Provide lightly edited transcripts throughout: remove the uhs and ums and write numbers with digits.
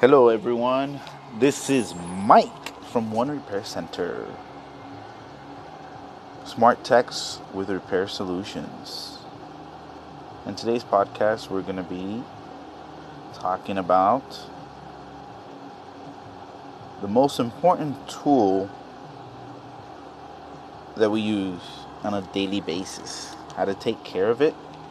Hello, everyone. This is Mike from One Repair Center. Smart techs with repair solutions. In today's podcast, we're going to be talking about the most important tool that we use on a daily basis, how to take care of it,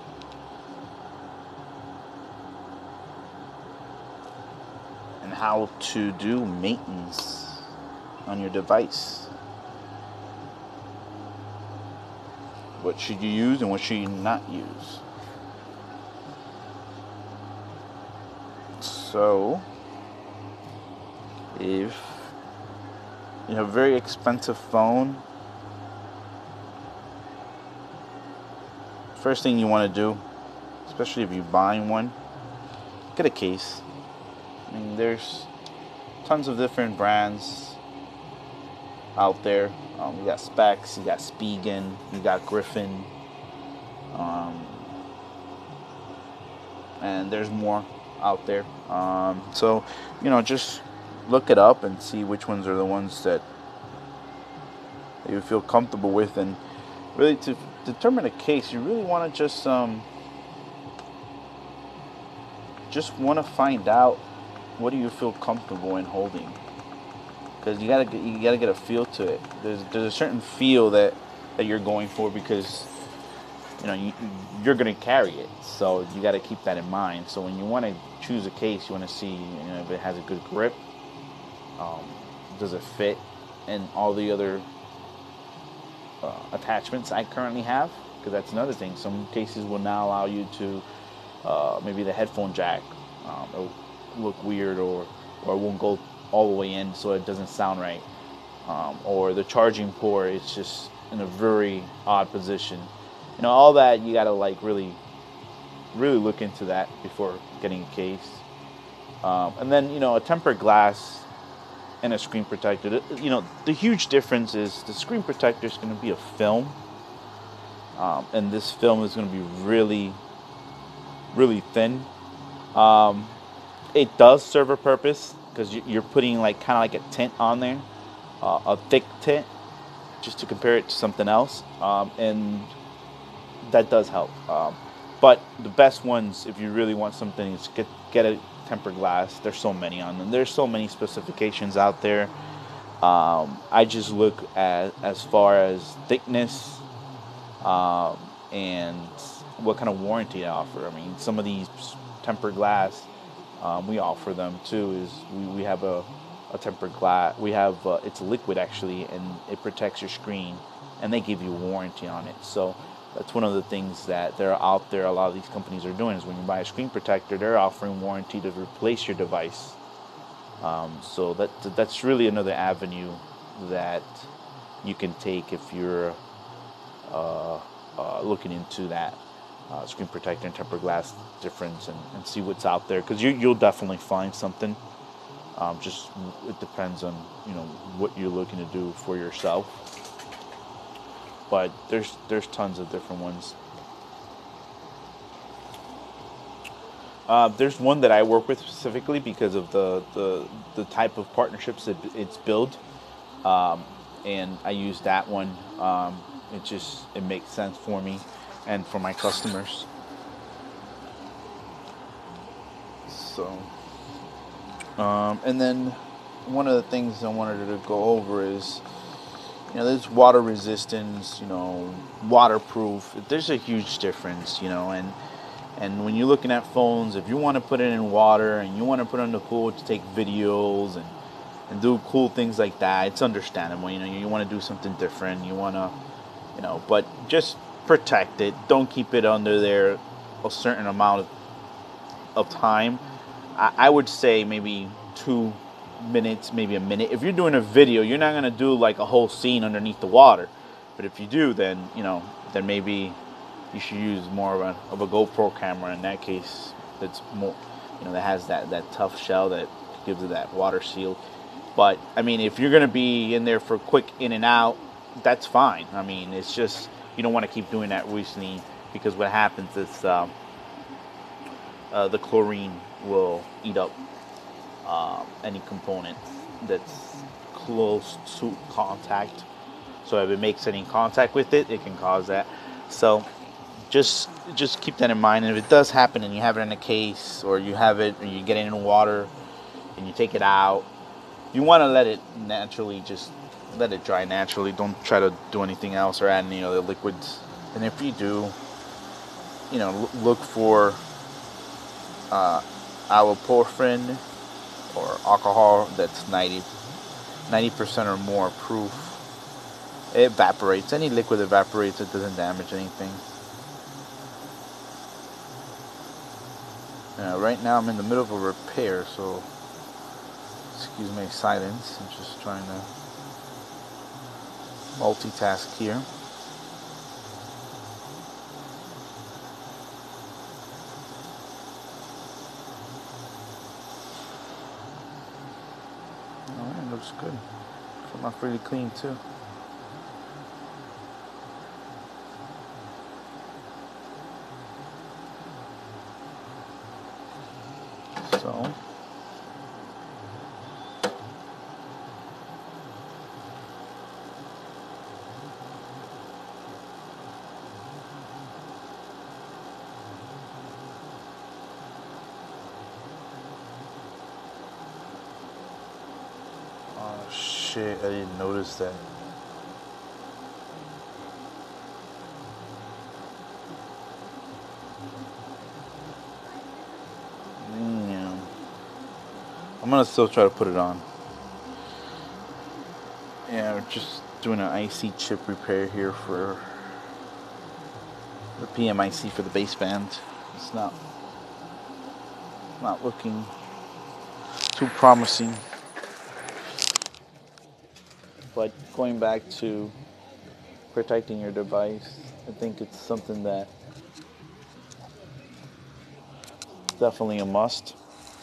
and how to do maintenance on your device. What should you use and what should you not use? So, if you have a very expensive phone, first thing you want to do, especially if you're buying one, get a case. I mean, there's tons of different brands out there. You got Specs, you got Spigen, you got Griffin, and there's more out there. So, just look it up and see which ones are the ones that you feel comfortable with. And really, to determine a case, you really want to just want to find out what do you feel comfortable in holding, because you gotta get a feel to it. There's a certain feel that you're going for, because you're gonna carry it, so you got to keep that in mind. So when you want to choose a case, you want to see if it has a good grip, does it fit, and all the other attachments I currently have, because that's another thing. Some cases will now allow you to maybe the headphone jack it'll look weird, or it won't go all the way in, so it doesn't sound right, or the charging port is just in a very odd position. All that you gotta really look into that before getting a case. And then a tempered glass and a screen protector. The huge difference is the screen protector is going to be a film, and this film is going to be really, really thin. It does serve a purpose, because you're putting kind of like a tint on there, a thick tint, just to compare it to something else, and that does help. But the best ones, if you really want something, is get a tempered glass. There's so many on them. There's so many specifications out there. I just look at as far as thickness, and what kind of warranty I offer. I mean, some of these tempered glass, we offer them too. We have a tempered glass. We have it's liquid actually, and it protects your screen, and they give you a warranty on it. So that's one of the things that they're out there. A lot of these companies are doing is when you buy a screen protector, they're offering warranty to replace your device. So that's really another avenue that you can take if you're looking into that screen protector and tempered glass difference, and see what's out there, because you'll definitely find something. Just it depends on what you're looking to do for yourself. But there's tons of different ones. There's one that I work with specifically because of the type of partnerships that it's built, and I use that one. It makes sense for me and for my customers. So, and then one of the things I wanted to go over is, there's water resistance, waterproof. There's a huge difference, and when you're looking at phones, if you want to put it in water and you want to put it in the pool to take videos and do cool things like that, it's understandable. You want to do something different. You want to, but just protect it. Don't keep it under there a certain amount of time. I would say maybe 2 minutes, maybe a minute. If you're doing a video, you're not going to do like a whole scene underneath the water. But if you do, then, then maybe you should use more of a GoPro camera in that case. That's more, that has that tough shell that gives it that water seal. But, I mean, if you're going to be in there for quick in and out, that's fine. I mean, it's just, you don't want to keep doing that recently, because what happens is the chlorine will eat up any component that's close to contact. So if it makes any contact with it, it can cause that. So just keep that in mind. And if it does happen and you have it in a case, or you have it and you get it in water and you take it out, you want to let it naturally, just let it dry naturally. Don't try to do anything else or add any other liquids. And if you do, look for ibuprofen or alcohol that's 90% or more proof. It evaporates. Any liquid evaporates. It doesn't damage anything. Right now I'm in the middle of a repair, so excuse my silence. I'm just trying to multitask here. Alright, looks good. Come off really clean too. So oh shit, I didn't notice that. Yeah. I'm gonna still try to put it on. Yeah, we're just doing an IC chip repair here for the PMIC for the baseband. It's not looking too promising. But going back to protecting your device, I think it's something that definitely a must.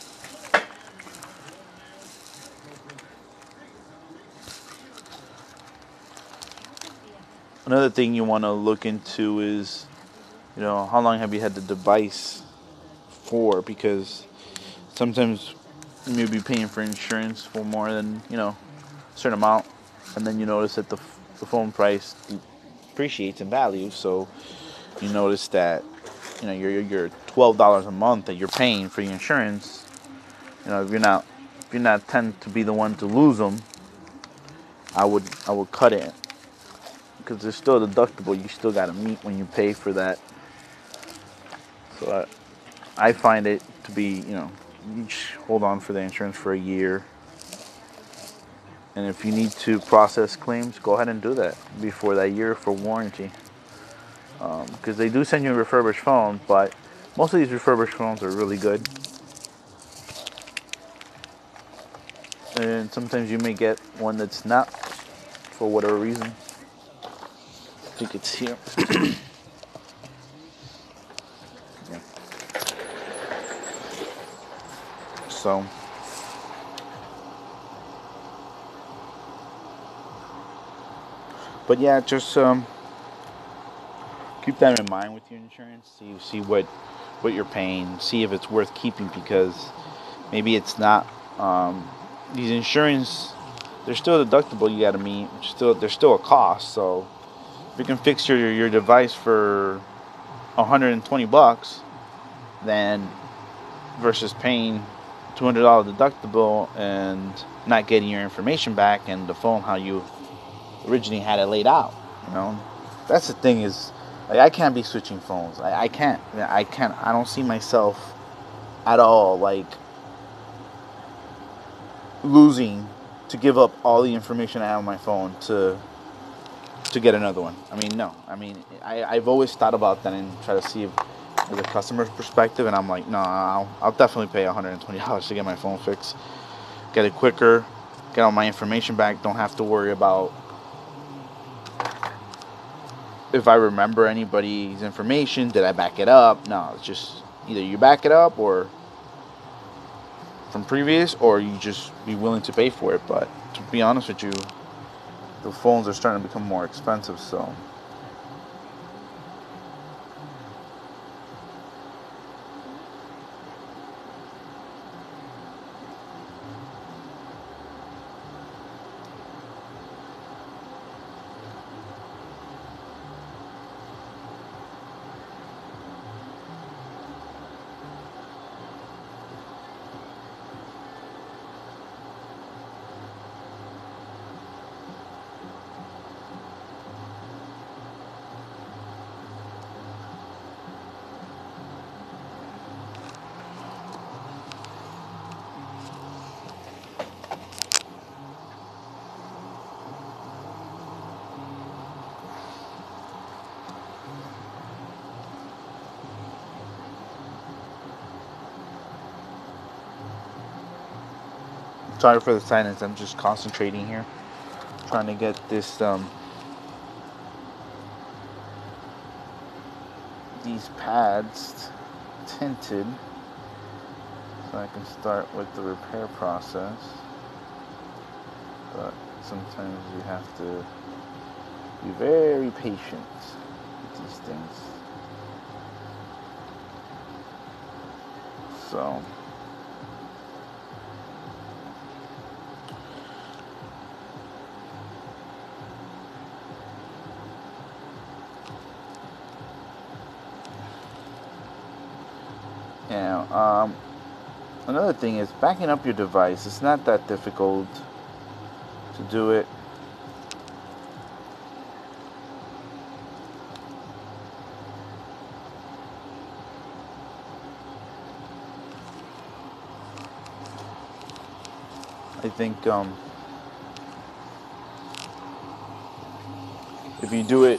Another thing you want to look into is, how long have you had the device for? Because sometimes you may be paying for insurance for more than, a certain amount, and then you notice that the phone price depreciates in value. So you notice that, your $12 a month that you're paying for your insurance. If you're not tend to be the one to lose them, I would cut it, because there's still a deductible you still got to meet when you pay for that. So I find it to be, you hold on for the insurance for a year. And if you need to process claims, go ahead and do that before that year for warranty. Because they do send you a refurbished phone, but most of these refurbished phones are really good. And sometimes you may get one that's not, for whatever reason. I think it's here. Yeah. So but yeah, just keep that in mind with your insurance. See what you're paying. See if it's worth keeping, because maybe it's not. These insurance, they're still deductible you got to meet. There's still a cost. So if you can fix your device for $120, then versus paying $200 deductible and not getting your information back and the phone how you originally had it laid out. That's the thing is, like, I can't be switching phones. I can't. I don't see myself at all, like, losing to give up all the information I have on my phone to get another one. I mean, no. I mean, I've always thought about that and try to see if, from the customer's perspective, and I'm like, no, I'll definitely pay $120 to get my phone fixed. Get it quicker, get all my information back, don't have to worry about if I remember anybody's information, did I back it up? No, it's just either you back it up or from previous, or you just be willing to pay for it. But to be honest with you, the phones are starting to become more expensive, so Sorry for the silence. I'm just concentrating here, trying to get this these pads tinted so I can start with the repair process. But sometimes you have to be very patient with these things. So another thing is backing up your device. It's not that difficult to do it. I think if you do it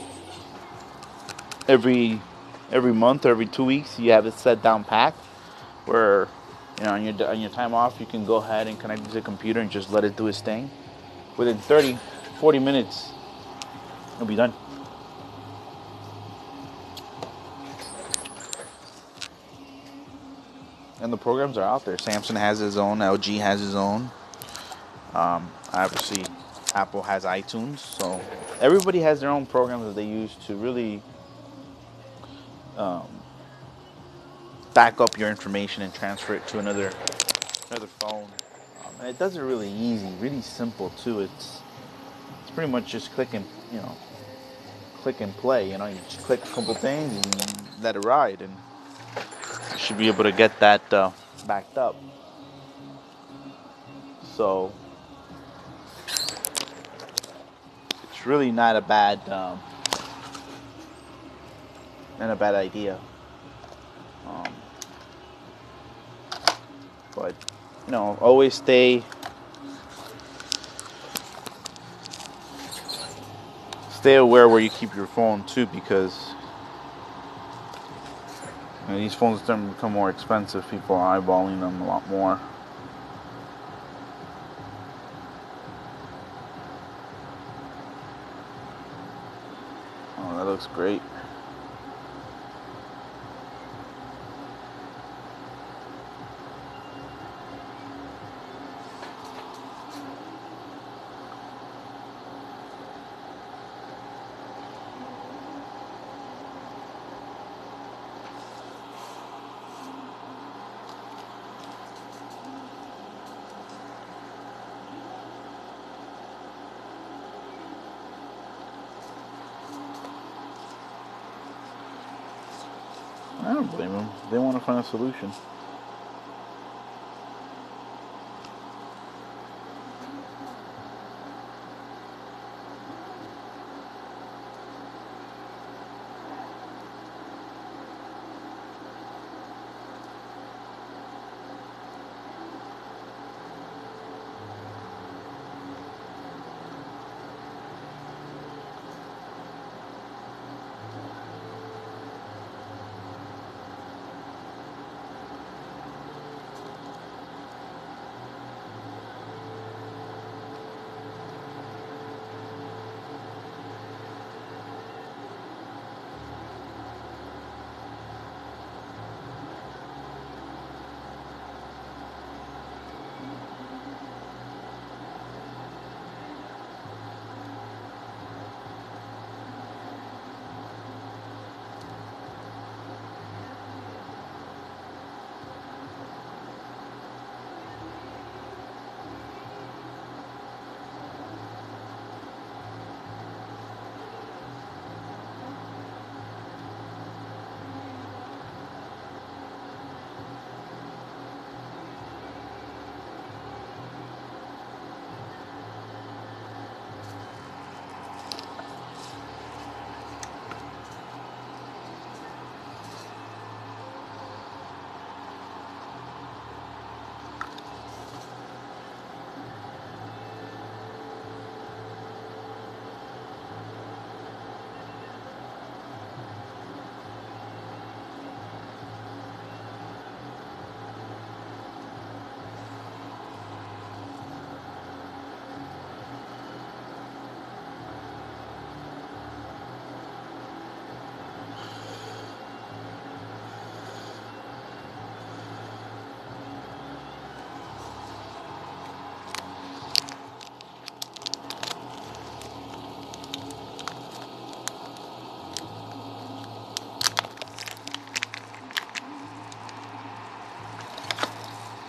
every month or every 2 weeks, you have it set down packed where on your time off you can go ahead and connect it to the computer and just let it do its thing. Within 30-40 minutes it'll be done. And the programs are out there. Samsung has his own, LG has his own. Obviously Apple has iTunes, so everybody has their own programs that they use to really back up your information and transfer it to another phone. And it does it really easy, really simple too. It's pretty much just click and play. You just click a couple things and let it ride, and you should be able to get that backed up. So it's really not a bad idea. But always stay aware where you keep your phone too, because these phones are starting to become more expensive. People are eyeballing them a lot more. Oh, that looks great. I don't blame them. They want to find a solution.